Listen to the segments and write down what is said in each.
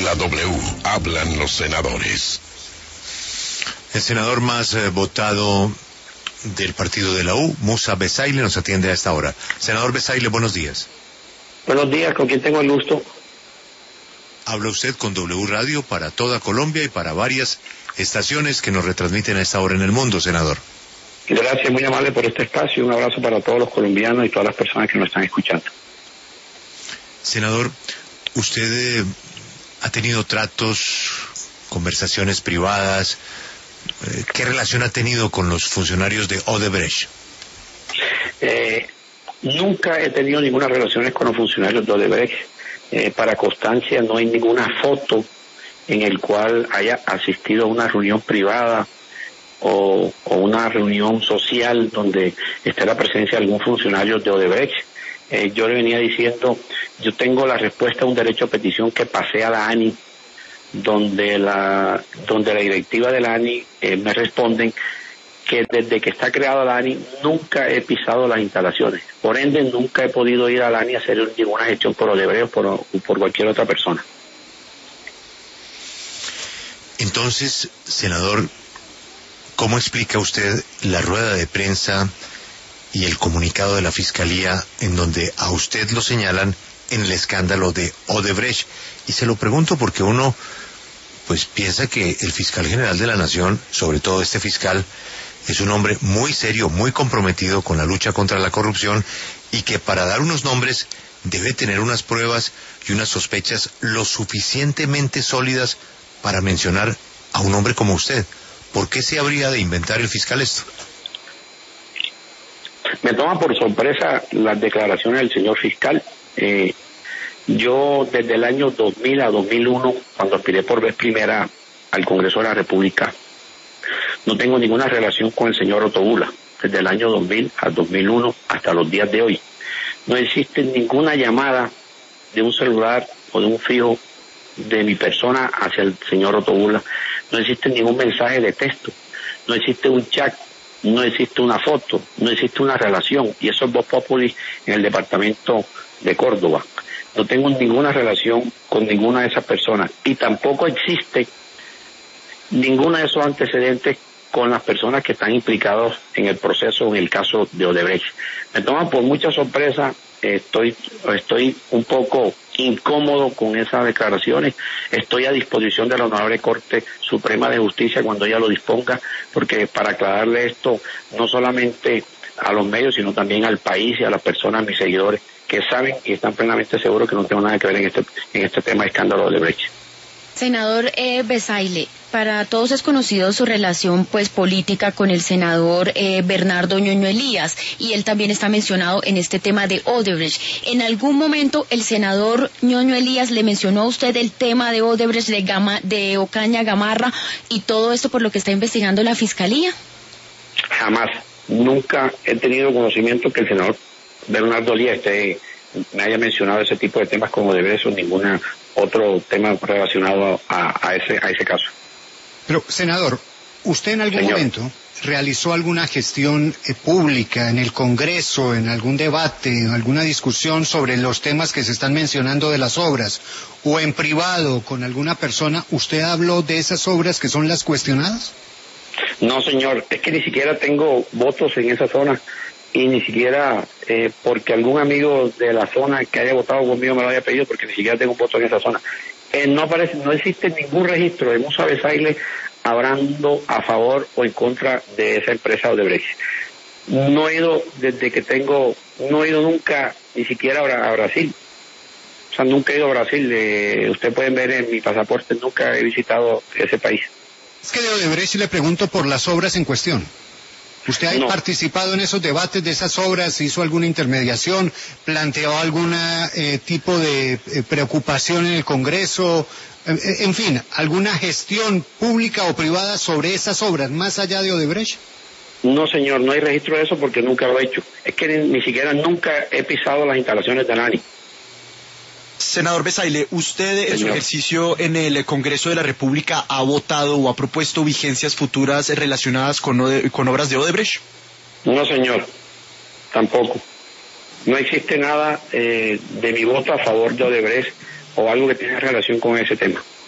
la W, hablan los senadores. El senador más votado del partido de la U, Musa Besaile, nos atiende a esta hora. Senador Besaile, buenos días. Buenos días, ¿con quién tengo el gusto? Habla usted con W Radio para toda Colombia y para varias estaciones que nos retransmiten a esta hora en el mundo, senador. Gracias, muy amable por este espacio. Un abrazo para todos los colombianos y todas las personas que nos están escuchando. Senador, usted ha tenido tratos, conversaciones privadas. ¿Qué relación ha tenido con los funcionarios de Odebrecht? Nunca he tenido ninguna relación con los funcionarios de Odebrecht. Para constancia, no hay ninguna foto en el cual haya asistido a una reunión privada o una reunión social donde esté la presencia de algún funcionario de Odebrecht. Yo le venía diciendo, yo tengo la respuesta a un derecho a petición que pasé a la ANI, donde la directiva de la ANI me responden que desde que está creada la ANI nunca he pisado las instalaciones. Por ende, nunca he podido ir a la ANI a hacer ninguna gestión por Odebrecht o por cualquier otra persona. Entonces, senador, ¿cómo explica usted la rueda de prensa y el comunicado de la Fiscalía en donde a usted lo señalan en el escándalo de Odebrecht? Y se lo pregunto porque uno pues piensa que el fiscal general de la Nación, sobre todo este fiscal, es un hombre muy serio, muy comprometido con la lucha contra la corrupción y que para dar unos nombres debe tener unas pruebas y unas sospechas lo suficientemente sólidas para mencionar a un hombre como usted. ¿Por qué se habría de inventar el fiscal esto? Me toma por sorpresa las declaraciones del señor fiscal. Yo desde el año 2000 a 2001, cuando aspiré por vez primera al Congreso de la República, no tengo ninguna relación con el señor Otaola. Desde el año 2000 al 2001 hasta los días de hoy. No existe ninguna llamada de un celular o de un fijo de mi persona hacia el señor Otaola. No existe ningún mensaje de texto. No existe un chat. No existe una foto. No existe una relación. Y eso es Voz Populi en el departamento de Córdoba. No tengo ninguna relación con ninguna de esas personas. Y tampoco existe ninguna de esos antecedentes con las personas que están implicados en el proceso, en el caso de Odebrecht. Me toma por mucha sorpresa, estoy un poco incómodo con esas declaraciones, estoy a disposición de la Honorable Corte Suprema de Justicia cuando ella lo disponga, porque para aclararle esto, no solamente a los medios, sino también al país y a las personas, mis seguidores, que saben y están plenamente seguros que no tengo nada que ver en este tema de escándalo de Odebrecht. Senador Besaile, para todos es conocido su relación pues política con el senador Bernardo Ñoño Elías, y él también está mencionado en este tema de Odebrecht. ¿En algún momento el senador Ñoño Elías le mencionó a usted el tema de Odebrecht, de Ocaña, Gamarra y todo esto por lo que está investigando la Fiscalía? Jamás, nunca he tenido conocimiento que el senador Bernardo Elías me haya mencionado ese tipo de temas como Odebrecht o ningún otro tema relacionado a ese caso. Pero, senador, ¿usted en algún momento realizó alguna gestión pública en el Congreso, en algún debate, en alguna discusión sobre los temas que se están mencionando de las obras? ¿O en privado con alguna persona, usted habló de esas obras que son las cuestionadas? No, señor, es que ni siquiera tengo votos en esa zona. Y ni siquiera porque algún amigo de la zona que haya votado conmigo me lo haya pedido, porque ni siquiera tengo un voto en esa zona. No existe ningún registro de Musa Besaile hablando a favor o en contra de esa empresa Odebrecht. No he ido no he ido nunca ni siquiera a Brasil. O sea, nunca he ido a Brasil. Ustedes pueden ver en mi pasaporte, nunca he visitado ese país. Es que de Odebrecht le pregunto por las obras en cuestión. ¿Usted ha participado en esos debates de esas obras? ¿Hizo alguna intermediación? ¿Planteó algún tipo de preocupación en el Congreso? En fin, ¿alguna gestión pública o privada sobre esas obras, más allá de Odebrecht? No, señor, no hay registro de eso porque nunca lo he hecho. Es que ni siquiera nunca he pisado las instalaciones de la ANI. Senador Besaile, ¿usted en su ejercicio en el Congreso de la República ha votado o ha propuesto vigencias futuras relacionadas con obras de Odebrecht? No, señor, tampoco. No existe nada de mi voto a favor de Odebrecht o algo que tenga relación con ese tema.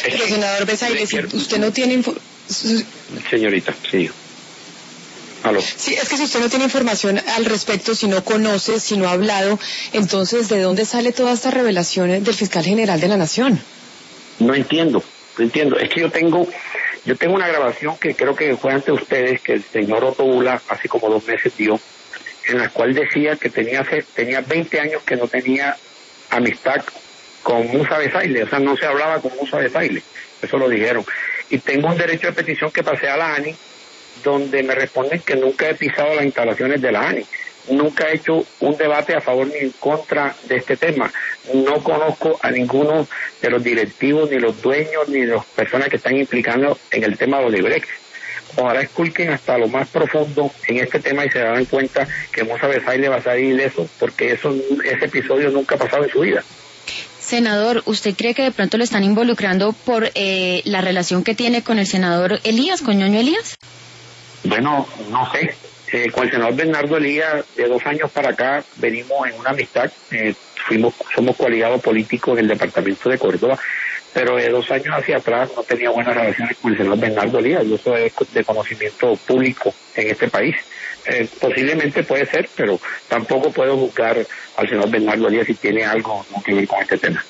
Pero senador Besaile, si usted no tiene señorita, sí. ¿Aló? Sí, es que si usted no tiene información al respecto, si no conoce, si no ha hablado, entonces ¿de dónde sale todas estas revelaciones del fiscal general de la Nación? No entiendo. Es que yo tengo una grabación que creo que fue ante ustedes, que el señor Otto Bula hace como 2 meses dio, en la cual decía que tenía 20 años que no tenía amistad con Musa Besaile, o sea, no se hablaba con Musa Besaile, eso lo dijeron. Y tengo un derecho de petición que pasé a la ANI, donde me responden que nunca he pisado las instalaciones de la ANI, nunca he hecho un debate a favor ni en contra de este tema, no conozco a ninguno de los directivos, ni los dueños, ni de las personas que están implicados en el tema de Odebrecht. Ojalá esculquen hasta lo más profundo en este tema y se darán cuenta que Musa Besaile va a salir de eso, porque ese episodio nunca ha pasado en su vida. Senador, ¿usted cree que de pronto lo están involucrando por la relación que tiene con el senador Elías, con Ñoño Elías? Bueno, no sé. Con el senador Bernardo Elías, de 2 años para acá, venimos en una amistad. Somos coaligados políticos en el departamento de Córdoba, pero de 2 años hacia atrás no tenía buenas relaciones con el senador Bernardo Elías, y eso es de conocimiento público en este país. Posiblemente puede ser, pero tampoco puedo juzgar al senador Bernardo Elías si tiene algo que ver con este tema.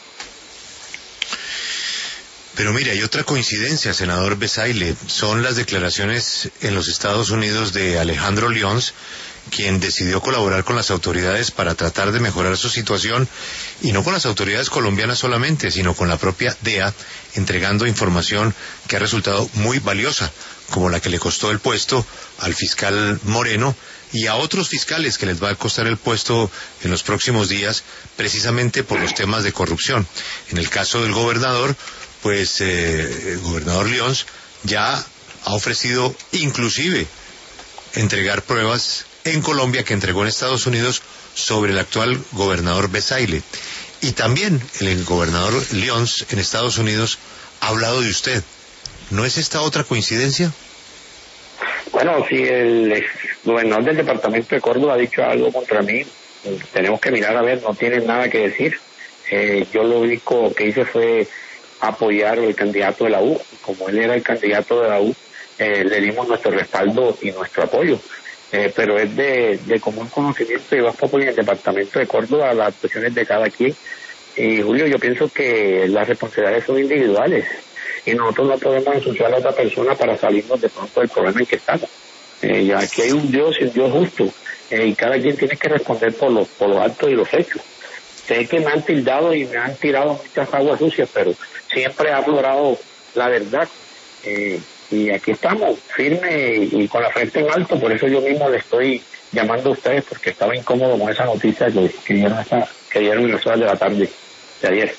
Pero mire, hay otra coincidencia, senador Besaile, son las declaraciones en los Estados Unidos de Alejandro Lyons, quien decidió colaborar con las autoridades para tratar de mejorar su situación, y no con las autoridades colombianas solamente, sino con la propia DEA, entregando información que ha resultado muy valiosa, como la que le costó el puesto al fiscal Moreno y a otros fiscales que les va a costar el puesto en los próximos días, precisamente por los temas de corrupción. En el caso del gobernador, pues el gobernador Lyons ya ha ofrecido inclusive entregar pruebas en Colombia que entregó en Estados Unidos sobre el actual gobernador Besaile. Y también el gobernador Lyons en Estados Unidos ha hablado de usted. ¿No es esta otra coincidencia? Bueno, si el gobernador del departamento de Córdoba ha dicho algo contra mí, tenemos que mirar a ver, no tienen nada que decir. Yo lo único que hice fue apoyar al candidato de la U. Como él era el candidato de la U, le dimos nuestro respaldo y nuestro apoyo. Pero es de común conocimiento y bajo apoyo en el departamento de Córdoba las actuaciones de cada quien. Y Julio, yo pienso que las responsabilidades son individuales y nosotros no podemos ensuciar a otra persona para salirnos de pronto del problema en que estamos. Ya aquí hay un Dios y un Dios justo, y cada quien tiene que responder por los actos y los hechos. Sé que me han tildado y me han tirado muchas aguas sucias, pero siempre ha aflorado la verdad. Y aquí estamos, firme y con la frente en alto. Por eso yo mismo le estoy llamando a ustedes, porque estaba incómodo con esa noticia que dieron en las horas de la tarde de ayer.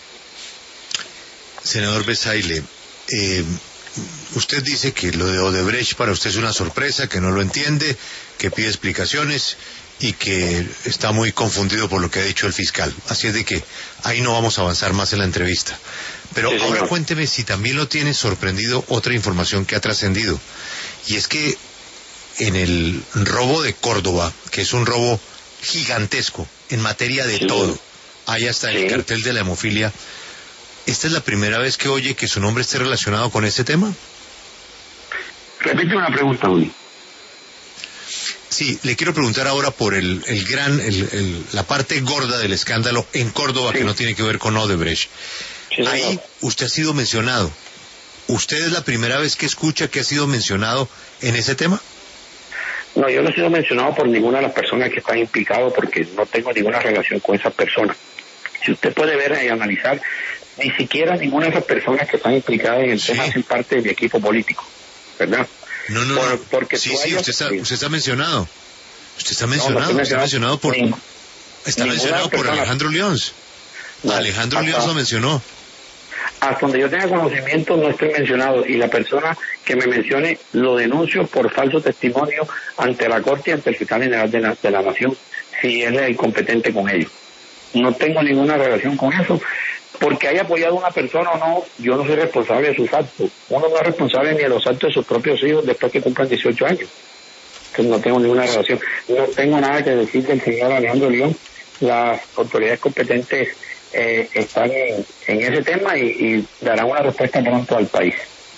Senador Besaile, usted dice que lo de Odebrecht para usted es una sorpresa, que no lo entiende, que pide explicaciones y que está muy confundido por lo que ha dicho el fiscal. Así es de que ahí no vamos a avanzar más en la entrevista. Pero sí, ahora cuénteme si también lo tiene sorprendido otra información que ha trascendido. Y es que en el robo de Córdoba, que es un robo gigantesco en materia de todo, hay hasta el cartel de la hemofilia, ¿esta es la primera vez que oye que su nombre esté relacionado con este tema? Repite una pregunta, Luis. Sí, le quiero preguntar ahora por la parte gorda del escándalo en Córdoba, que no tiene que ver con Odebrecht. Ahí usted ha sido mencionado. ¿Usted es la primera vez que escucha que ha sido mencionado en ese tema? No, yo no he sido mencionado por ninguna de las personas que están implicadas, porque no tengo ninguna relación con esas personas. Si usted puede ver y analizar, ni siquiera ninguna de esas personas que están implicadas en el tema hacen parte de mi equipo político, ¿verdad? No. Porque sí, usted está mencionado. Usted está mencionado por Alejandro Lyons. Alejandro Lyons lo mencionó. Hasta donde yo tenga conocimiento no estoy mencionado, y la persona que me mencione lo denuncio por falso testimonio ante la Corte y ante el fiscal general de la Nación, si él es incompetente con ello. No tengo ninguna relación con eso. Porque haya apoyado a una persona o no, yo no soy responsable de sus actos. Uno no es responsable ni de los actos de sus propios hijos después que cumplan 18 años. Entonces no tengo ninguna relación. No tengo nada que decir del señor Alejandro Lyons. Las autoridades competentes están en ese tema y darán una respuesta pronto al país.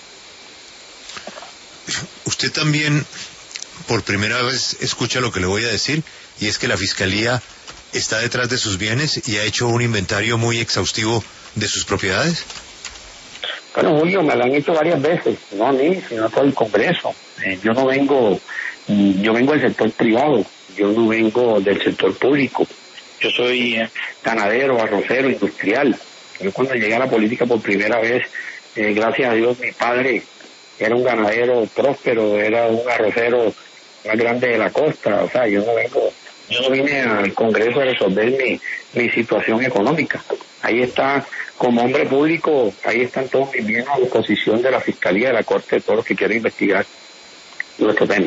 Usted también, por primera vez, escucha lo que le voy a decir, y es que la Fiscalía está detrás de sus bienes y ha hecho un inventario muy exhaustivo de sus propiedades. Bueno, Julio, me lo han hecho varias veces, no a mí, sino a todo el Congreso. Yo vengo del sector privado, yo no vengo del sector público. Yo soy ganadero, arrocero, industrial. Yo cuando llegué a la política por primera vez, gracias a Dios, mi padre era un ganadero próspero, era un arrocero más grande de la costa. O sea, yo no vine al Congreso a resolver mi situación económica. Ahí está, como hombre público, ahí están todos mis bienes a disposición de la Fiscalía, de la Corte, de todos los que quieran investigar nuestro tema.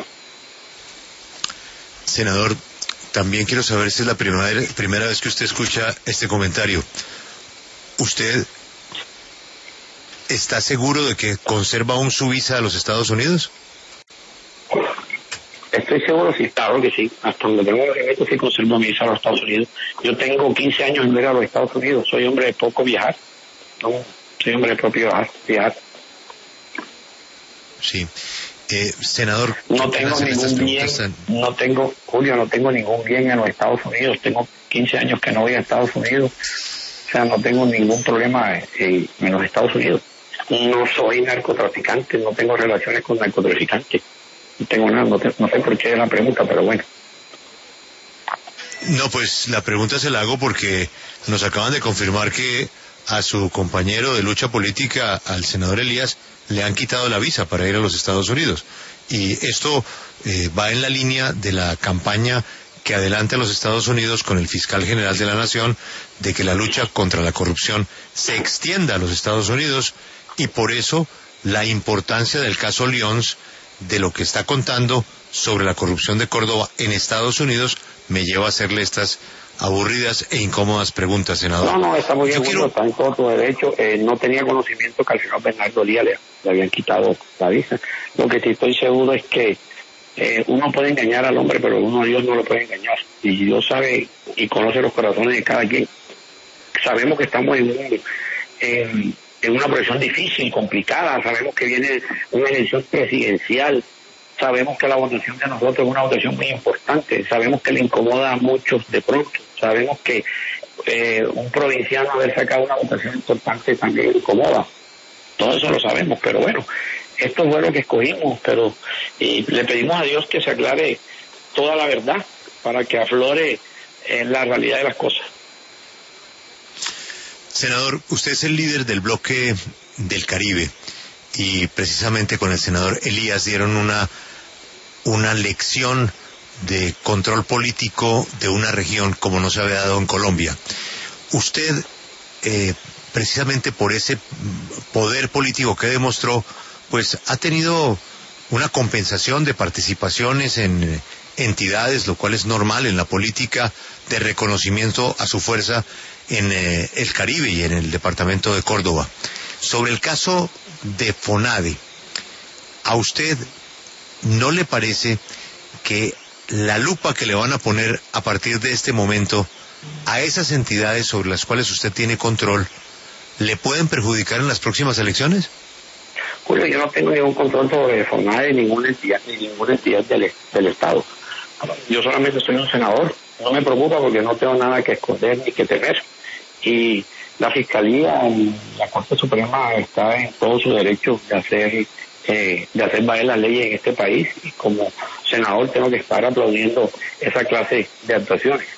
Senador, también quiero saber si es la primera vez que usted escucha este comentario. ¿Usted está seguro de que conserva aún su visa a los Estados Unidos? Estoy seguro, sí, claro que sí. Hasta donde tengo conocimiento, sí conservo mi visa a los Estados Unidos. Yo tengo 15 años en ir a los Estados Unidos. Soy hombre de poco viajar. No, soy hombre de propio viajar. Sí. Senador, no tengo ningún bien, Julio, no tengo ningún bien en los Estados Unidos. Tengo 15 años que no voy a Estados Unidos. O sea, no tengo ningún problema en los Estados Unidos. No soy narcotraficante, no tengo relaciones con narcotraficantes. No tengo nada, no sé por qué es la pregunta, pero bueno. No, pues la pregunta se la hago porque nos acaban de confirmar que a su compañero de lucha política, al senador Elías, le han quitado la visa para ir a los Estados Unidos. Y esto va en la línea de la campaña que adelanta los Estados Unidos con el fiscal general de la Nación de que la lucha contra la corrupción se extienda a los Estados Unidos, y por eso la importancia del caso Lyons, de lo que está contando sobre la corrupción de Córdoba en Estados Unidos, me lleva a hacerle estas aburridas e incómodas preguntas, senador. No, está muy bien, está en todo tu derecho. No tenía conocimiento que al senador Bernardo Elías le habían quitado la visa. Lo que sí estoy seguro es que uno puede engañar al hombre, pero uno a Dios no lo puede engañar. Y Dios sabe y conoce los corazones de cada quien. Sabemos que estamos en una posición difícil, complicada. Sabemos que viene una elección presidencial. Sabemos que la votación de nosotros es una votación muy importante. Sabemos que le incomoda a muchos de pronto. Sabemos que un provinciano haber sacado una votación importante también incomoda. Todo eso lo sabemos, pero bueno, esto fue lo que escogimos, pero le pedimos a Dios que se aclare toda la verdad para que aflore la realidad de las cosas. Senador, usted es el líder del bloque del Caribe y precisamente con el senador Elías dieron una lección de control político de una región como no se había dado en Colombia. Usted, precisamente por ese poder político que demostró, pues ha tenido una compensación de participaciones en entidades, lo cual es normal en la política, de reconocimiento a su fuerza en el Caribe y en el departamento de Córdoba. Sobre el caso de FONADE, ¿a usted no le parece que la lupa que le van a poner a partir de este momento a esas entidades sobre las cuales usted tiene control le pueden perjudicar en las próximas elecciones? Julio, yo no tengo ningún control sobre FONADE, ninguna entidad del Estado. Yo solamente soy un senador. No me preocupa porque no tengo nada que esconder ni que temer. Y la Fiscalía y la Corte Suprema está en todo su derecho de hacer valer las leyes en este país, y como senador tengo que estar aplaudiendo esa clase de actuaciones.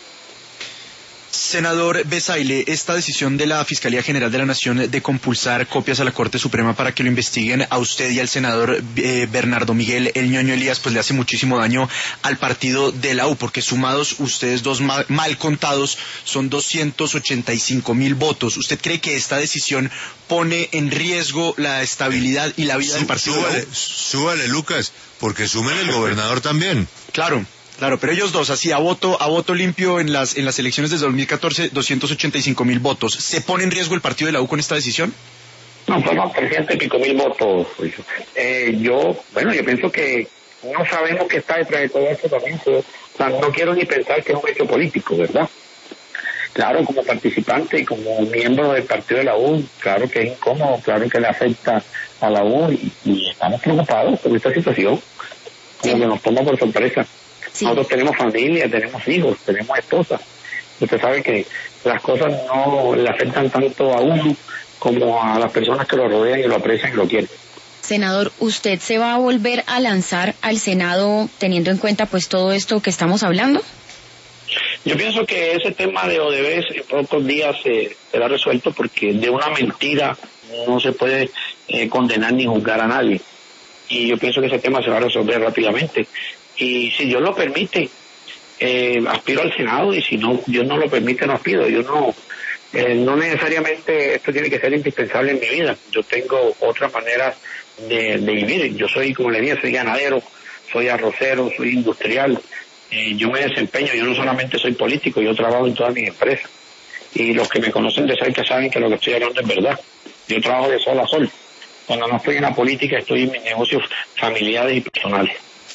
Senador Besaile, esta decisión de la Fiscalía General de la Nación de compulsar copias a la Corte Suprema para que lo investiguen a usted y al senador Bernardo Miguel El Ñoño Elías, pues le hace muchísimo daño al partido de la U, porque sumados ustedes dos mal contados son 285,000 votos. ¿Usted cree que esta decisión pone en riesgo la estabilidad y la vida del partido de la U? Súbale, Lucas, porque sumen el gobernador también. Claro, pero ellos dos, así a voto limpio en las elecciones de 2014, 285,000 votos. ¿Se pone en riesgo el partido de la U con esta decisión? No, fueron 300 y pico mil votos. Yo pienso que no sabemos qué está detrás de todo esto también. O sea, no quiero ni pensar que es un hecho político, ¿verdad? Claro, como participante y como miembro del partido de la U, claro que es incómodo, claro que le afecta a la U y estamos preocupados por esta situación, Sí. como que nos toma por sorpresa. Sí. Nosotros tenemos familia, tenemos hijos, tenemos esposas. Usted sabe que las cosas no le afectan tanto a uno como a las personas que lo rodean y lo aprecian y lo quieren. Senador, ¿usted se va a volver a lanzar al Senado teniendo en cuenta pues todo esto que estamos hablando? Yo pienso que ese tema de Odebrecht en pocos días será resuelto porque de una mentira no se puede condenar ni juzgar a nadie. Y yo pienso que ese tema se va a resolver rápidamente. Y si Dios lo permite, aspiro al Senado, y si no, Dios no lo permite, no aspiro. Yo no necesariamente esto tiene que ser indispensable en mi vida. Yo tengo otras maneras de vivir. Yo soy, como le dije, soy ganadero, soy arrocero, soy industrial. Yo me desempeño, yo no solamente soy político, yo trabajo en todas mis empresas. Y los que me conocen de cerca saben que lo que estoy hablando es verdad. Yo trabajo de sol a sol. Cuando no estoy en la política, estoy en mis negocios familiares y personales.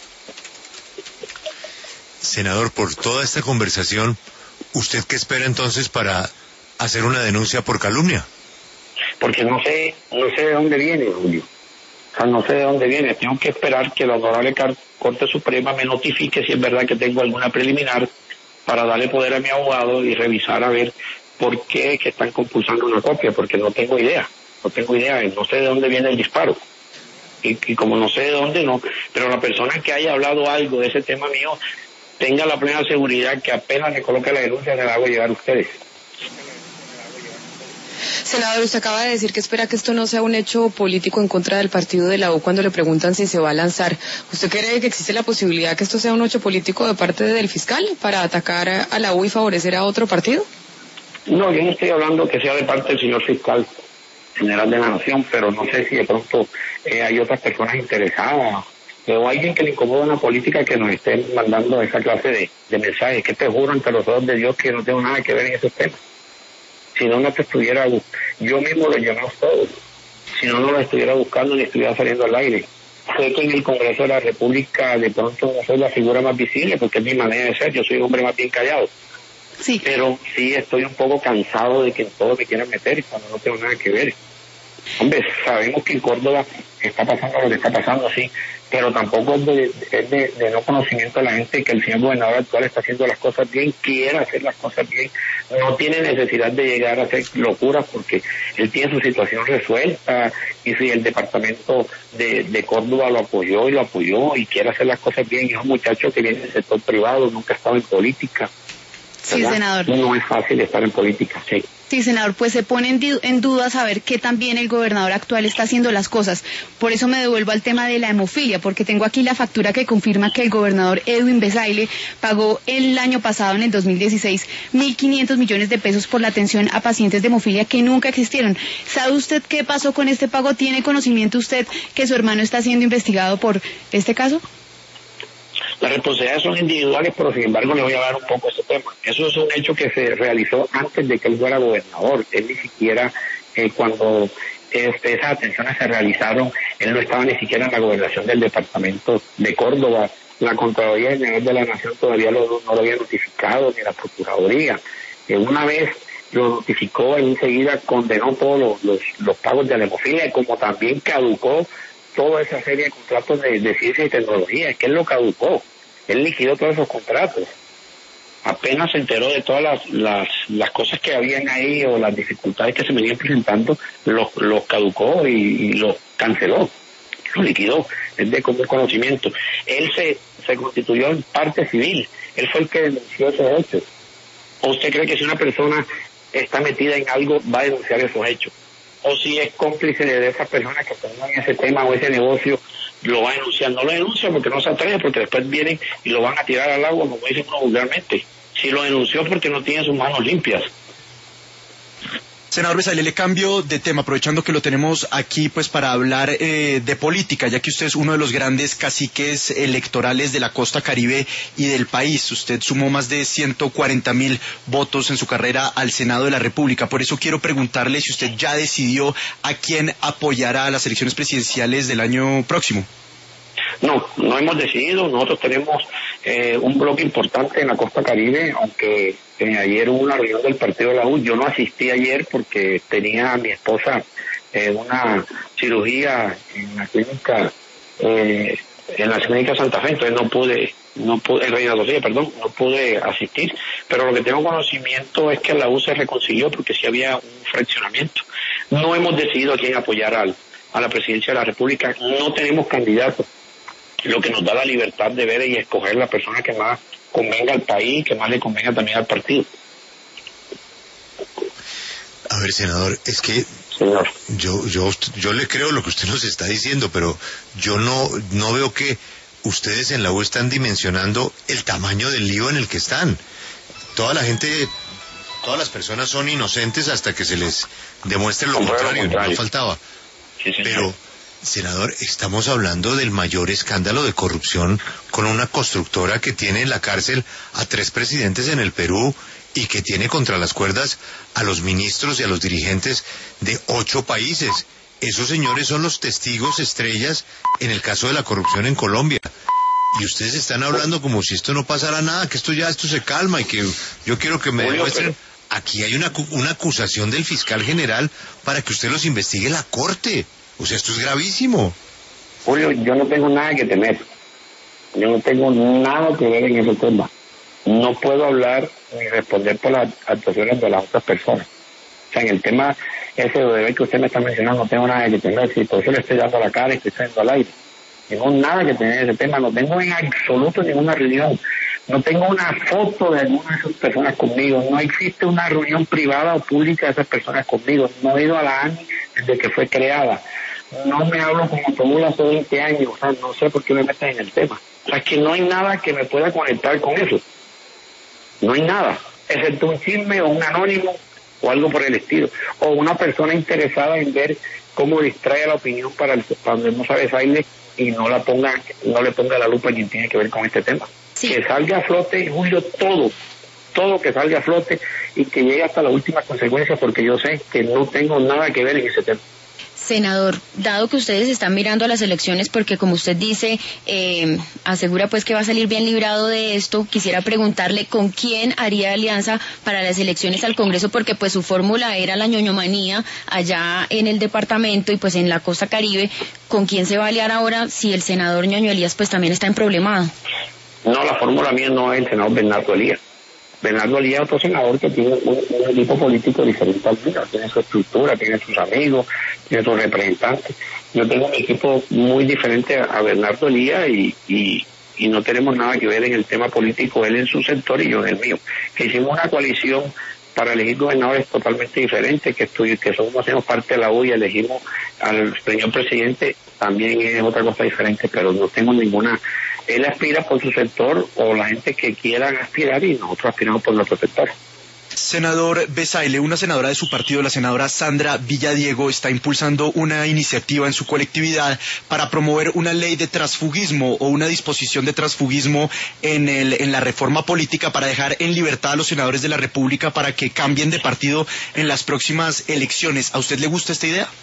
Senador, por toda esta conversación, ¿usted qué espera entonces para hacer una denuncia por calumnia? Porque no sé de dónde viene, Julio. O sea, no sé de dónde viene. Tengo que esperar que la honorable Corte Suprema me notifique si es verdad que tengo alguna preliminar para darle poder a mi abogado y revisar a ver por qué que están compulsando una copia, porque no tengo idea, no sé de dónde viene el disparo. Y como no sé de dónde, no, pero la persona que haya hablado algo de ese tema mío, tenga la plena seguridad que apenas me coloque la denuncia, se la hago llegar a ustedes. Senador, usted acaba de decir que espera que esto no sea un hecho político en contra del partido de la U cuando le preguntan si se va a lanzar. ¿Usted cree que existe la posibilidad que esto sea un hecho político de parte del fiscal para atacar a la U y favorecer a otro partido? No, yo no estoy hablando que sea de parte del señor fiscal general de la Nación, pero no sé si de pronto hay otras personas interesadas o alguien que le incomoda una política que nos esté mandando esa clase de mensajes, que te juro ante los ojos de Dios que no tengo nada que ver en esos temas. Si no te estuviera, yo mismo lo llamé a todos, si no lo estuviera buscando ni estuviera saliendo al aire. Sé que en el Congreso de la República de pronto no soy la figura más visible porque es mi manera de ser, yo soy un hombre más bien callado. Sí. Pero sí estoy un poco cansado de que en todo me quieran meter cuando no tengo nada que ver. Hombre, sabemos que en Córdoba está pasando lo que está pasando, sí, pero tampoco es de no conocimiento de la gente que el señor gobernador actual está haciendo las cosas bien, quiere hacer las cosas bien, no tiene necesidad de llegar a hacer locuras porque él tiene su situación resuelta y si el departamento de Córdoba lo apoyó y quiere hacer las cosas bien, y es un muchacho que viene del sector privado, nunca ha estado en política. Sí, ¿verdad? senador. No es fácil estar en política, sí. Sí, senador, pues se pone en duda saber qué tan bien el gobernador actual está haciendo las cosas. Por eso me devuelvo al tema de la hemofilia, porque tengo aquí la factura que confirma que el gobernador Edwin Besaile pagó el año pasado, en el 2016, 1.500 millones de pesos por la atención a pacientes de hemofilia que nunca existieron. ¿Sabe usted qué pasó con este pago? ¿Tiene conocimiento usted que su hermano está siendo investigado por este caso? Las responsabilidades son individuales, pero sin embargo le voy a dar un poco ese tema. Eso es un hecho que se realizó antes de que él fuera gobernador. Él ni siquiera, cuando esas atenciones se realizaron, él no estaba ni siquiera en la gobernación del departamento de Córdoba. La Contraloría General de la Nación todavía no lo había notificado, ni la Procuraduría. Una vez lo notificó, él enseguida condenó todos los pagos de la hemofilia, como también caducó toda esa serie de contratos de ciencia y tecnología. Es que él lo caducó, él liquidó todos esos contratos. Apenas se enteró de todas las cosas que habían ahí o las dificultades que se venían presentando, los caducó y los canceló, lo liquidó, es de común conocimiento. Él se constituyó en parte civil, él fue el que denunció esos hechos. ¿O usted cree que si una persona está metida en algo va a denunciar esos hechos? O si es cómplice de esas personas que toman ese tema o ese negocio, lo va a denunciar. No lo denuncia porque no se atreve, porque después vienen y lo van a tirar al agua, como dicen uno vulgarmente. Si lo denunció porque no tiene sus manos limpias. Senador Besaile, le cambio de tema, aprovechando que lo tenemos aquí pues para hablar de política, ya que usted es uno de los grandes caciques electorales de la costa caribe y del país. Usted sumó más de 140.000 votos en su carrera al Senado de la República. Por eso quiero preguntarle si usted ya decidió a quién apoyará a las elecciones presidenciales del año próximo. No hemos decidido. Nosotros tenemos un bloque importante en la costa Caribe, aunque ayer hubo una reunión del partido de la U. Yo no asistí ayer porque tenía a mi esposa una cirugía en la clínica Santa Fe, entonces no pude en Reina Sofía, no pude asistir, pero lo que tengo conocimiento es que la U se reconcilió porque sí había un fraccionamiento. No hemos decidido a quién apoyar a la presidencia de la República, no tenemos candidatos, lo que nos da la libertad de ver y escoger la persona que más convenga al país, que más le convenga también al partido. A ver, senador, es que señor, yo le creo lo que usted nos está diciendo, pero yo no veo que ustedes en la U están dimensionando el tamaño del lío en el que están. Todas las personas son inocentes hasta que se les demuestre lo contrario, no faltaba. Sí, pero, senador, estamos hablando del mayor escándalo de corrupción con una constructora que tiene en la cárcel a 3 presidentes en el Perú y que tiene contra las cuerdas a los ministros y a los dirigentes de 8 países. Esos señores son los testigos estrellas en el caso de la corrupción en Colombia. Y ustedes están hablando como si esto no pasara nada, que esto se calma y que yo quiero que me demuestren. Aquí hay una acusación del fiscal general para que usted los investigue la corte. O sea, esto es gravísimo. Julio, yo no tengo nada que temer. Yo no tengo nada que ver en ese tema. No puedo hablar ni responder por las actuaciones de las otras personas. O sea, en el tema ese de que usted me está mencionando, no tengo nada que temer. Si por eso le estoy dando la cara y estoy saliendo al aire. Tengo nada que tener en ese tema. No tengo en absoluto ninguna reunión. No tengo una foto de alguna de esas personas conmigo. No existe una reunión privada o pública de esas personas conmigo. No he ido a la ANI desde que fue creada. No me hablo como Tomula hace 20 años. O sea, no sé por qué me meten en el tema. O sea, es que no hay nada que me pueda conectar con eso. No hay nada. Excepto un chisme o un anónimo o algo por el estilo. O una persona interesada en ver cómo distrae la opinión para el hermosa Besaile y no le ponga la lupa a quien tiene que ver con este tema. Sí. Que salga a flote, Julio, todo que salga a flote y que llegue hasta la última consecuencia, porque yo sé que no tengo nada que ver en ese tema. Senador, dado que ustedes están mirando a las elecciones porque, como usted dice, asegura pues que va a salir bien librado de esto, quisiera preguntarle con quién haría alianza para las elecciones al Congreso, porque pues su fórmula era la ñoñomanía allá en el departamento y pues en la costa Caribe. ¿Con quién se va a aliar ahora si el senador Ñoño Elías pues también está en problemado? No, la fórmula mía no es el senador Bernardo Elías. Bernardo Elías es otro senador que tiene un equipo político diferente al mío, tiene su estructura, tiene sus amigos, tiene sus representantes. Yo tengo un equipo muy diferente a Bernardo Elías y no tenemos nada que ver en el tema político, él en su sector y yo en el mío. Que hicimos una coalición para elegir gobernadores totalmente diferentes, que hacemos parte de la U y elegimos al señor presidente, también es otra cosa diferente, pero no tengo ninguna. Él aspira por su sector o la gente que quieran aspirar y nosotros aspiramos por nuestro sector. Senador Besaile, una senadora de su partido, la senadora Sandra Villadiego, está impulsando una iniciativa en su colectividad para promover una ley de transfugismo o una disposición de transfugismo en la reforma política para dejar en libertad a los senadores de la República para que cambien de partido en las próximas elecciones. ¿A usted le gusta esta idea?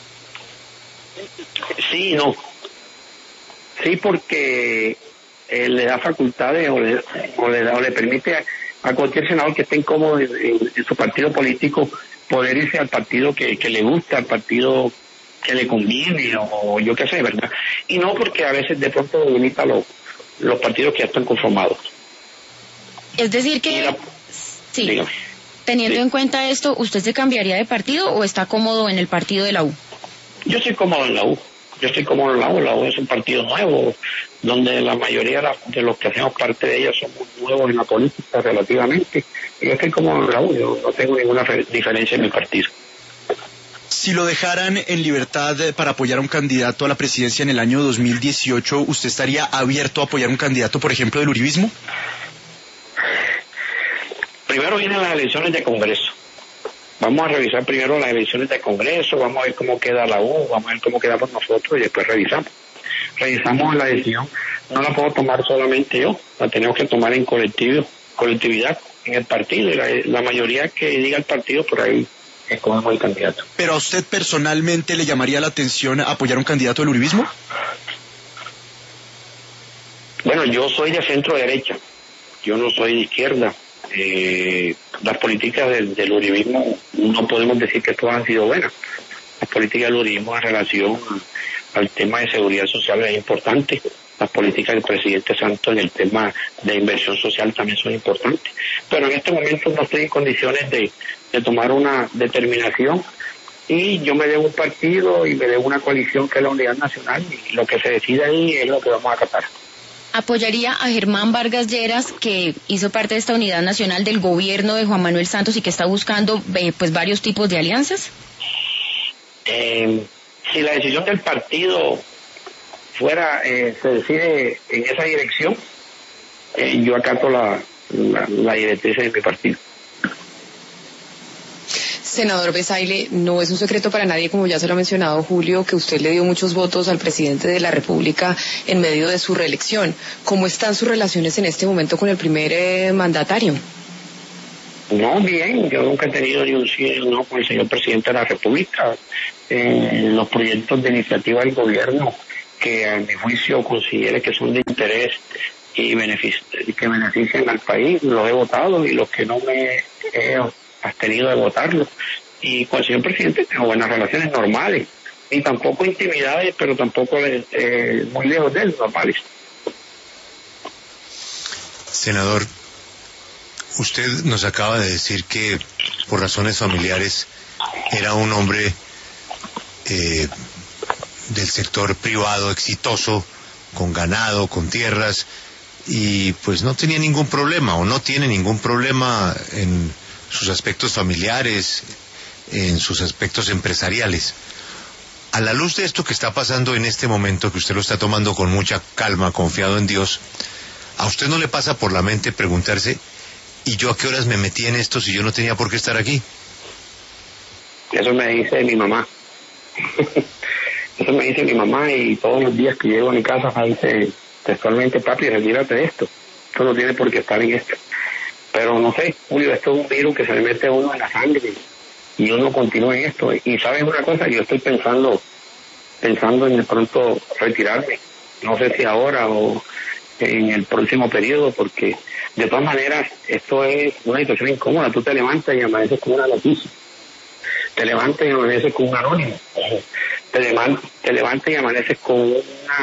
Sí y no. Sí, porque le da facultades o le permite a cualquier senador que esté incómodo en su partido político poder irse al partido que le gusta, al partido que le conviene o yo qué sé, ¿verdad? Y no porque a veces de pronto debilita los partidos que ya están conformados. Es decir que, sí, dígame. Teniendo en cuenta esto, ¿usted se cambiaría de partido o está cómodo en el partido de la U? Yo estoy cómodo en la U. La U es un partido nuevo, donde la mayoría de los que hacemos parte de ella somos nuevos en la política relativamente. Y yo estoy cómodo en la U, yo no tengo ninguna diferencia en mi partido. Si lo dejaran en libertad para apoyar a un candidato a la presidencia en el año 2018, ¿usted estaría abierto a apoyar a un candidato, por ejemplo, del uribismo? Primero vienen las elecciones de Congreso. Vamos a revisar primero las elecciones de Congreso, vamos a ver cómo queda la U, vamos a ver cómo quedamos nosotros y después revisamos. Revisamos la decisión, no la puedo tomar solamente yo, la tenemos que tomar en colectividad, en el partido, y la mayoría que diga el partido, por ahí escogemos el candidato. ¿Pero a usted personalmente le llamaría la atención apoyar a un candidato del uribismo? Bueno, yo soy de centro derecha, yo no soy de izquierda. Las políticas del uribismo no podemos decir que todas han sido buenas. Las políticas del uribismo en relación al tema de seguridad social es importante. Las políticas del presidente Santos en el tema de inversión social también son importantes. Pero en este momento no estoy en condiciones de tomar una determinación, y yo me debo un partido y me debo una coalición que es la Unidad Nacional, y lo que se decida ahí es lo que vamos a acatar. ¿Apoyaría a Germán Vargas Lleras, que hizo parte de esta Unidad Nacional del gobierno de Juan Manuel Santos y que está buscando pues varios tipos de alianzas? Si la decisión del partido fuera, se decide en esa dirección, yo acato la directriz de mi partido. Senador Besaile, no es un secreto para nadie, como ya se lo ha mencionado Julio, que usted le dio muchos votos al presidente de la República en medio de su reelección. ¿Cómo están sus relaciones en este momento con el primer mandatario? No, bien, yo nunca he tenido ni un sí ni un no con el señor presidente de la República. Los proyectos de iniciativa del gobierno que a mi juicio considere que son de interés y que benefician al país, los he votado, y los que no me he abstenido de votarlo. Y con el señor presidente tengo buenas relaciones normales, y tampoco intimidades, pero tampoco muy lejos de él, normales. Senador, usted nos acaba de decir que por razones familiares era un hombre del sector privado exitoso, con ganado, con tierras, y pues no tenía ningún problema, o no tiene ningún problema en sus aspectos familiares, en sus aspectos empresariales. A la luz de esto que está pasando en este momento, que usted lo está tomando con mucha calma, confiado en Dios, ¿a usted no le pasa por la mente preguntarse, ¿y yo a qué horas me metí en esto si yo no tenía por qué estar aquí? Eso me dice mi mamá. Eso me dice mi mamá, y todos los días que llego a mi casa me dice textualmente: papi, retírate de esto. Tú no tienes por qué estar en esto. Pero no sé, Julio, esto es un virus que se le mete a uno en la sangre, y uno continúa en esto. Y sabes una cosa, yo estoy pensando en de pronto retirarme. No sé si ahora o en el próximo periodo, porque de todas maneras esto es una situación incómoda. Tú te levantas y amaneces con una noticia. Te levantas y amaneces con un anónimo. Te levantas y amaneces con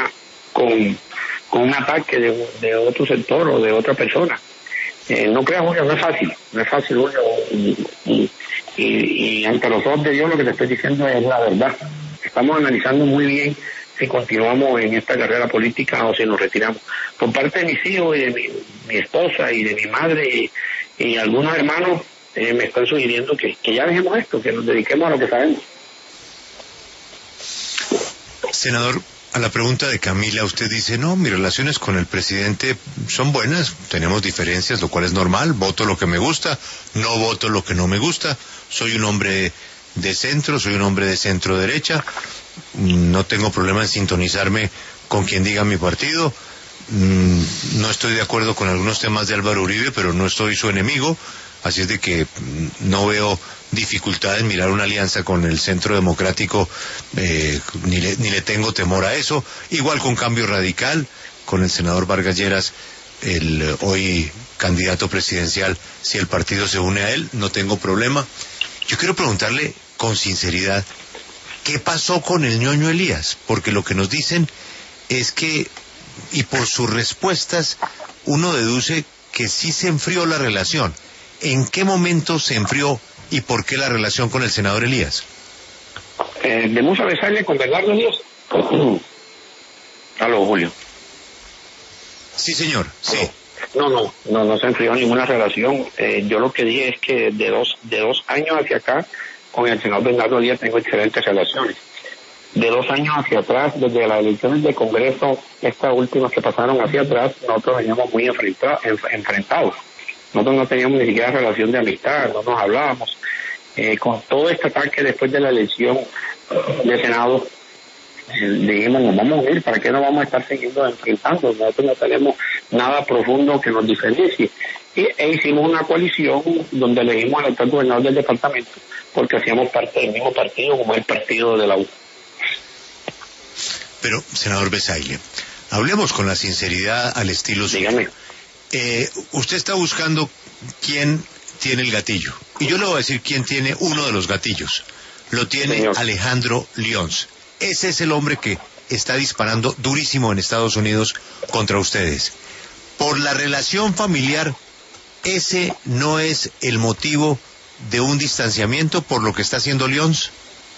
un ataque de otro sector o de otra persona. No creas, Julio, no es fácil, Julio, y ante los ojos de Dios lo que te estoy diciendo es la verdad. Estamos analizando muy bien si continuamos en esta carrera política o si nos retiramos. Por parte de mis hijos y de mi esposa y de mi madre y algunos hermanos me están sugiriendo que ya dejemos esto, que nos dediquemos a lo que sabemos. Senador, a la pregunta de Camila, usted dice: no, mis relaciones con el presidente son buenas, tenemos diferencias, lo cual es normal, voto lo que me gusta, no voto lo que no me gusta, soy un hombre de centro, soy un hombre de centro derecha, no tengo problema en sintonizarme con quien diga mi partido, no estoy de acuerdo con algunos temas de Álvaro Uribe, pero no soy su enemigo, así es de que no veo dificultad en mirar una alianza con el Centro Democrático, ni le tengo temor a eso. Igual con Cambio Radical, con el senador Vargas Lleras, el hoy candidato presidencial, si el partido se une a él, no tengo problema. Yo quiero preguntarle con sinceridad, ¿qué pasó con el ñoño Elías? Porque lo que nos dicen es que, y por sus respuestas, uno deduce que sí se enfrió la relación. ¿En qué momento se enfrió y por qué la relación con el senador Elías? De Musa Besaile con Bernardo Elías. Aló, Julio. Sí, señor, sí. No se enfrió ninguna relación. Yo lo que dije es que de dos años hacia acá, con el senador Bernardo Elías tengo excelentes relaciones. De 2 años hacia atrás, desde las elecciones de Congreso, estas últimas que pasaron hacia atrás, nosotros veníamos muy enfrentados. Nosotros no teníamos ni siquiera relación de amistad, no nos hablábamos. Con todo este ataque después de la elección de Senado, dijimos, nos vamos a unir, ¿para qué nos vamos a estar siguiendo enfrentando? Nosotros no tenemos nada profundo que nos diferencie. E hicimos una coalición donde elegimos al actual gobernador del departamento, porque hacíamos parte del mismo partido, como el partido de la U. Pero, senador Besaile, Hablemos con la sinceridad al estilo suyo. Dígame. Usted está buscando quién tiene el gatillo. Y yo le voy a decir quién tiene uno de los gatillos. Lo tiene Señor. Alejandro Lyons. Ese es el hombre que está disparando durísimo en Estados Unidos contra ustedes. Por la relación familiar, ese no es el motivo de un distanciamiento por lo que está haciendo Lyons.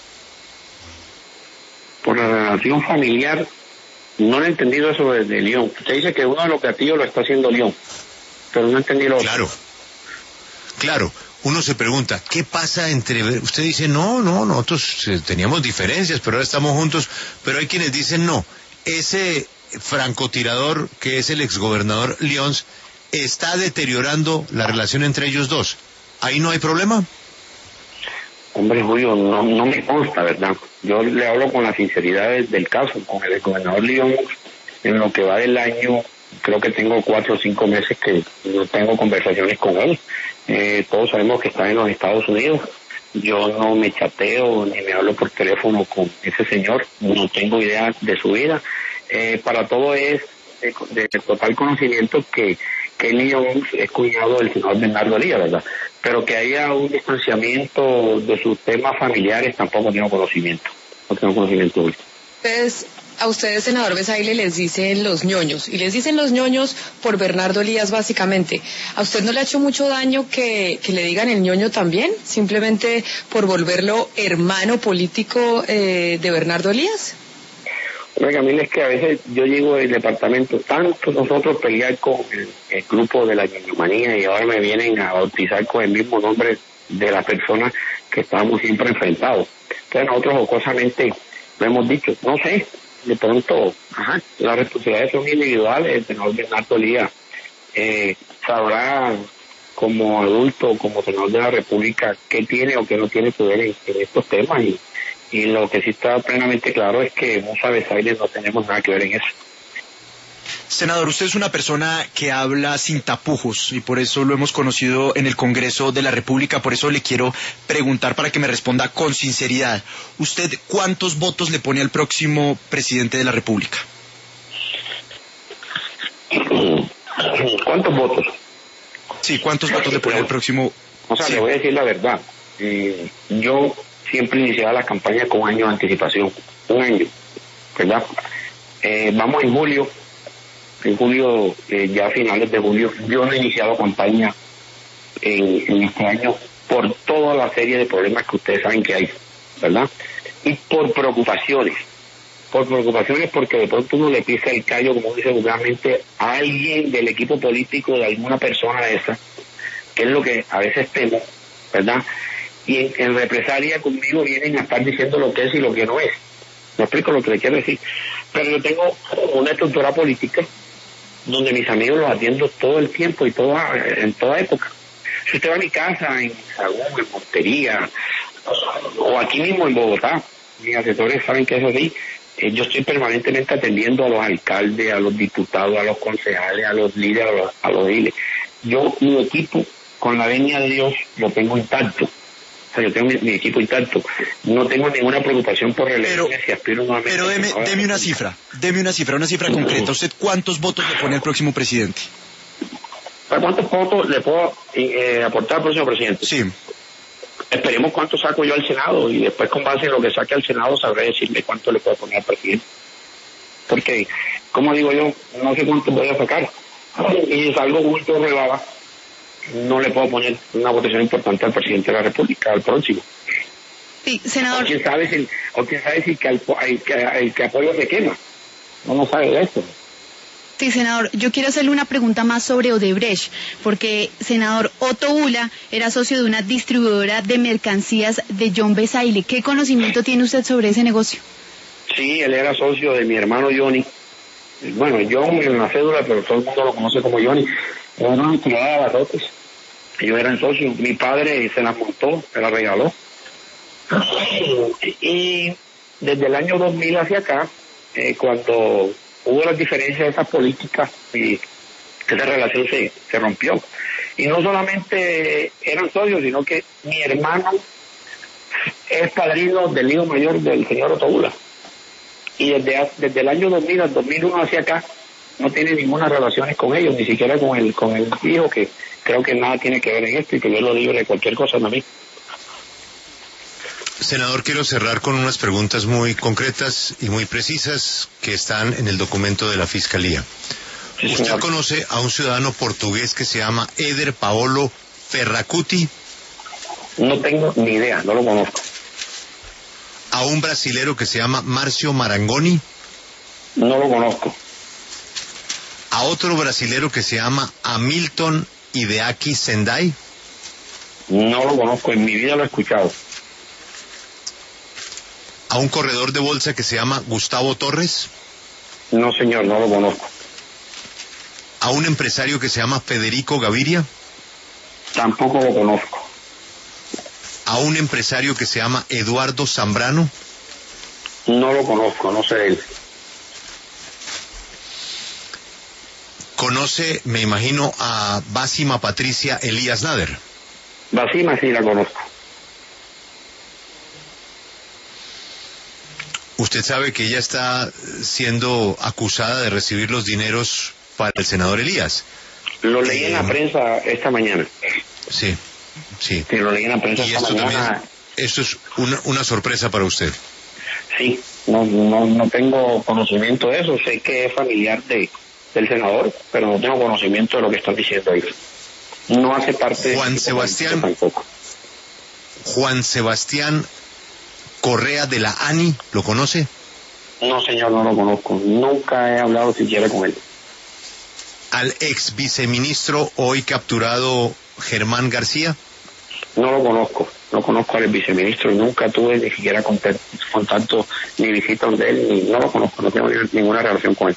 Por la relación familiar, no he entendido eso de León. Usted dice que uno de los gatillos lo está haciendo León, pero no entendí lo otro. Claro. Uno se pregunta, ¿qué pasa entre... Usted dice, no, nosotros teníamos diferencias, pero ahora estamos juntos. Pero hay quienes dicen, no, ese francotirador que es el exgobernador Lyons está deteriorando la relación entre ellos dos. ¿Ahí no hay problema? Hombre, Julio, no me consta, ¿verdad? Yo le hablo con la sinceridad del caso, con el gobernador Lyons, en lo que va del año, creo que tengo 4 o 5 meses que no tengo conversaciones con él. Todos sabemos que está en los Estados Unidos. Yo no me chateo ni me hablo por teléfono con ese señor, no tengo idea de su vida. Para todo es de total conocimiento que Lyons es cuñado del senador Bernardo Elías, ¿verdad? Pero que haya un distanciamiento de sus temas familiares tampoco tengo conocimiento. No tengo conocimiento. Entonces, a ustedes, senador Besaile, les dicen los ñoños, y les dicen los ñoños por Bernardo Elías básicamente. ¿A usted no le ha hecho mucho daño que le digan el ñoño también, simplemente por volverlo hermano político de Bernardo Elías? Oiga, Camila, es que a veces yo llego del departamento, tanto nosotros pelear con el grupo de la ñoñomanía y ahora me vienen a bautizar con el mismo nombre de la persona que estábamos siempre enfrentados. Entonces nosotros jocosamente lo hemos dicho, no sé, de pronto, las responsabilidades son individuales. El senador Bernardo Elías sabrá como adulto, como senador de la República, qué tiene o qué no tiene que ver en estos temas, y lo que sí está plenamente claro es que Musa Besaile no tenemos nada que ver en eso. Senador, usted es una persona que habla sin tapujos y por eso lo hemos conocido en el Congreso de la República. Por eso le quiero preguntar para que me responda con sinceridad. ¿Usted cuántos votos le pone al próximo presidente de la República? ¿Cuántos votos? Sí, ¿cuántos votos le pone al próximo? O sea, Sí. le voy a decir la verdad. Yo siempre iniciaba la campaña con un año de anticipación. Un año, ¿verdad? Vamos en julio, ya a finales de julio, yo no he iniciado campaña en este año por toda la serie de problemas que ustedes saben que hay, ¿verdad? Y por preocupaciones porque de pronto uno le pisa el callo, como dice vulgarmente, a alguien del equipo político de alguna persona de esa, que es lo que a veces temo, ¿verdad? Y en represalia conmigo vienen a estar diciendo lo que es y lo que no es. Me explico lo que le quiero decir. Pero yo tengo una estructura política donde mis amigos los atiendo todo el tiempo y en toda época. Si usted va a mi casa en Sagún, en Montería, o aquí mismo en Bogotá, mis asesores saben que es así. Yo estoy permanentemente atendiendo a los alcaldes, a los diputados, a los concejales, a los líderes, a los ediles. Yo, mi equipo, con la venia de Dios, lo tengo intacto. O sea, yo tengo mi equipo intacto. No tengo ninguna preocupación por reelecciones si aspiro nuevamente. Pero deme una cifra concreta. ¿Usted cuántos votos le pone al próximo presidente? ¿Para cuántos votos le puedo aportar al próximo presidente? Sí. Esperemos cuánto saco yo al Senado y después con base en lo que saque al Senado sabré decirle cuánto le puedo poner al presidente. Porque, como digo yo, no sé cuánto voy a sacar. Y si salgo bulto rebaba, no le puedo poner una votación importante al presidente de la República, al próximo. Sí, senador. O quién sabe si el que apoya se quema. No sabe de esto. Sí, senador, yo quiero hacerle una pregunta más sobre Odebrecht, porque senador Otto Ula era socio de una distribuidora de mercancías de John Besaile. ¿Qué conocimiento tiene usted sobre ese negocio? Sí, él era socio de mi hermano Johnny. Bueno, John en la cédula, pero todo el mundo lo conoce como Johnny. Era una criada de abarrotes. Ellos eran socios. Mi padre se las montó, se las regaló. Y desde el año 2000 hacia acá, cuando hubo las diferencias de esas políticas, y esa relación se rompió. Y no solamente eran socios, sino que mi hermano es padrino del hijo mayor del señor Otto Ula. y desde el año 2000 al 2001 hacia acá no tiene ninguna relación con ellos, ni siquiera con el hijo, que creo que nada tiene que ver en esto y que yo lo libre de cualquier cosa también. Senador, quiero cerrar con unas preguntas muy concretas y muy precisas que están en el documento de la Fiscalía. Sí, ¿Usted señor. conoce a un ciudadano portugués que se llama Eder Paolo Ferracuti? No tengo ni idea, no lo conozco. ¿A un brasilero que se llama Márcio Marangoni? No lo conozco. ¿A otro brasilero que se llama Hamilton Hideaki Sendai? No lo conozco, en mi vida lo he escuchado. ¿A un corredor de bolsa que se llama Gustavo Torres? No, señor, no lo conozco. ¿A un empresario que se llama Federico Gaviria? Tampoco lo conozco. ¿A un empresario que se llama Eduardo Zambrano? No lo conozco, no sé de él. ¿Conoce, me imagino, a Básima Patricia Elías Nader? Basima sí la conozco. Usted sabe que ella está siendo acusada de recibir los dineros para el senador Elías. Lo leí en la prensa esta mañana. Sí, sí. Sí, lo leí en la prensa Y esta esto mañana. también, esto es una sorpresa para usted. Sí, no tengo conocimiento de eso. Sé que es familiar del senador, pero no tengo conocimiento de lo que están diciendo ahí. No hace parte de Juan este tipo Sebastián. tampoco. Juan Sebastián Correa de la ANI, ¿lo conoce? No, señor, no lo conozco. Nunca he hablado siquiera con él. ¿Al ex viceministro hoy capturado Germán García? No lo conozco. No conozco al viceministro. Nunca tuve ni siquiera contacto ni visita donde él. No lo conozco. No tengo ninguna relación con él.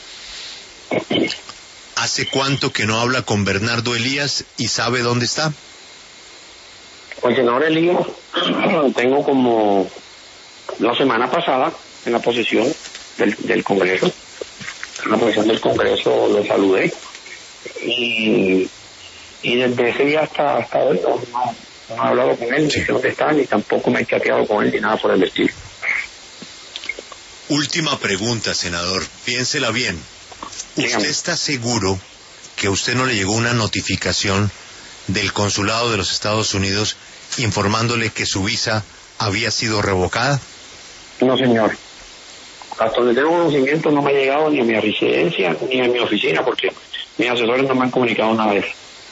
¿Hace cuánto que no habla con Bernardo Elías y sabe dónde está? Pues, senador Elías, tengo como la semana pasada en la posesión del Congreso. En la posesión del Congreso lo saludé. Y desde ese día hasta hoy no he hablado con él, ni sé dónde está, ni tampoco me he chateado con él, ni nada por el estilo. Última pregunta, senador. Piénsela bien. Dígame. ¿Usted está seguro que a usted no le llegó una notificación del consulado de los Estados Unidos informándole que su visa había sido revocada? No, señor. Hasta donde tengo conocimiento no me ha llegado ni a mi residencia ni a mi oficina, porque mis asesores no me han comunicado nada de eso.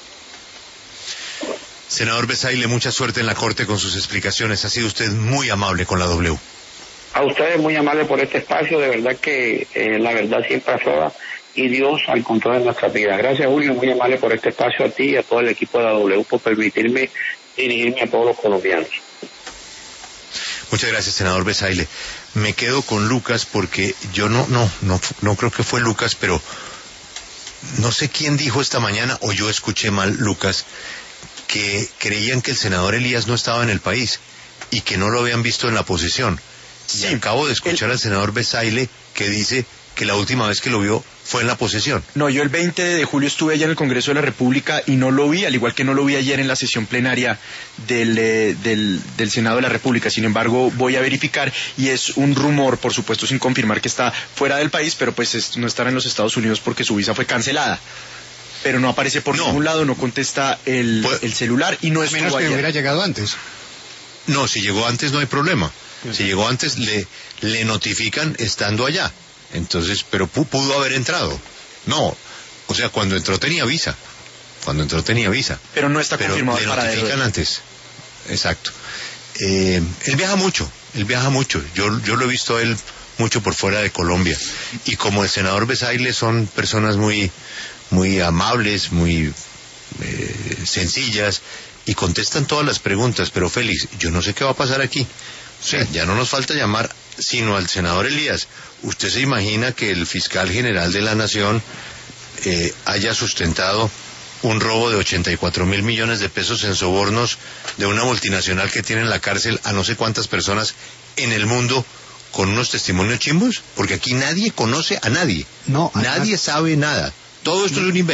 Senador Besaile, mucha suerte en la Corte con sus explicaciones. Ha sido usted muy amable con la W. A ustedes muy amables por este espacio, de verdad que la verdad siempre aflora y Dios al control de nuestras vidas. Gracias, Julio, muy amable por este espacio, a ti y a todo el equipo de la W por permitirme dirigirme a todos los colombianos. Muchas gracias, senador Besaile. Me quedo con Lucas porque yo no creo que fue Lucas, pero no sé quién dijo esta mañana, o yo escuché mal, Lucas, que creían que el senador Elías no estaba en el país y que no lo habían visto en la posesión. Sí, y acabo de escuchar al senador Besaile que dice que la última vez que lo vio fue en la posesión. No, yo el 20 de julio estuve allá en el Congreso de la República y no lo vi, al igual que no lo vi ayer en la sesión plenaria del Senado de la República. Sin embargo, voy a verificar y es un rumor, por supuesto, sin confirmar que está fuera del país, pero pues no estará en los Estados Unidos porque su visa fue cancelada. Pero no aparece por ningún lado, no contesta el celular y no estuvo menos que ayer. hubiera llegado antes. No, si llegó antes no hay problema. Si llegó antes le notifican estando allá. Entonces, pero pudo haber entrado. No, o sea, cuando entró tenía visa. Pero no está confirmado le el paradero. notifican antes. Exacto. Él viaja mucho. Yo lo he visto a él mucho por fuera de Colombia. Y como el senador Besaile son personas muy amables, muy sencillas, y contestan todas las preguntas. Pero Félix, yo no sé qué va a pasar aquí. O sea, ya no nos falta llamar sino al senador Elías. ¿Usted se imagina que el fiscal general de la Nación haya sustentado un robo de 84.000 millones de pesos en sobornos de una multinacional que tiene en la cárcel a no sé cuántas personas en el mundo con unos testimonios chimbos? Porque aquí nadie conoce a nadie. No, nadie sabe nada. Todo esto es un invento.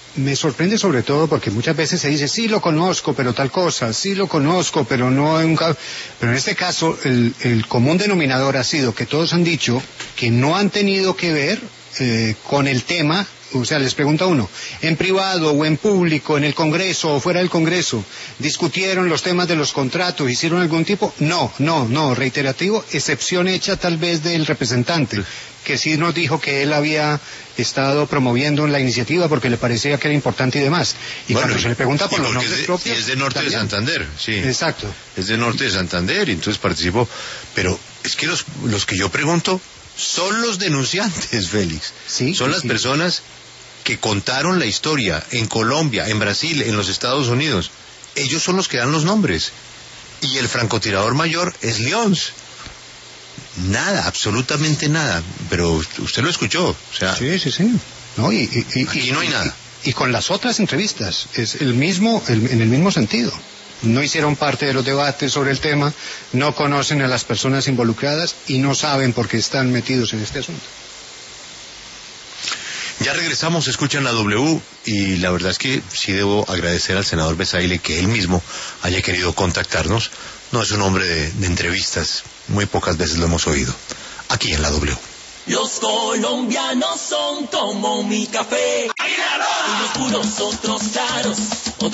me sorprende sobre todo porque muchas veces se dice, sí lo conozco, pero tal cosa, sí lo conozco, pero no en un caso. Pero en este caso, el común denominador ha sido que todos han dicho que no han tenido que ver con el tema. O sea, les pregunta uno, en privado o en público, en el Congreso o fuera del Congreso, ¿discutieron los temas de los contratos? ¿Hicieron algún tipo? No, reiterativo, excepción hecha tal vez del representante, que sí nos dijo que él había estado promoviendo la iniciativa porque le parecía que era importante y demás. Y bueno, cuando se le pregunta por los nombres propios... es de Norte de Santander, sí. Exacto. Es de Norte de Santander y entonces participó. Pero es que los que yo pregunto son los denunciantes, Félix. Sí, son las personas que contaron la historia en Colombia, en Brasil, en los Estados Unidos. Ellos son los que dan los nombres. Y el francotirador mayor es Lyons. Nada, absolutamente nada. Pero usted lo escuchó. O sea, sí. No, aquí no hay nada. Y con las otras entrevistas, es en el mismo sentido. No hicieron parte de los debates sobre el tema, no conocen a las personas involucradas y no saben por qué están metidos en este asunto. Ya regresamos, escuchan la W y la verdad es que sí debo agradecer al senador Besaile que él mismo haya querido contactarnos. No es un hombre de entrevistas, muy pocas veces lo hemos oído. Aquí en la W. Los colombianos son como mi café, unos puros, otros claros.